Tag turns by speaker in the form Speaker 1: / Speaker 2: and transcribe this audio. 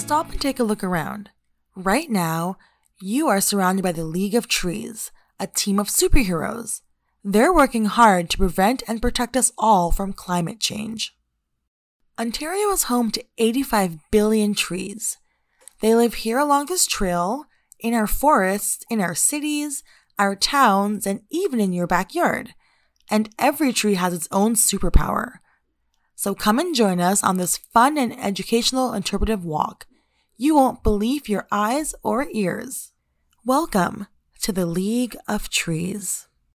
Speaker 1: Stop and take a look around. Right now, you are surrounded by the League of Trees, a team of superheroes. They're working hard to prevent and protect us all from climate change. Ontario is home to 85 billion trees. They live here along this trail, in our forests, in our cities, our towns, and even in your backyard. And every tree has its own superpower. So come and join us on this fun and educational interpretive walk. You won't believe your eyes or ears. Welcome to the League of Trees.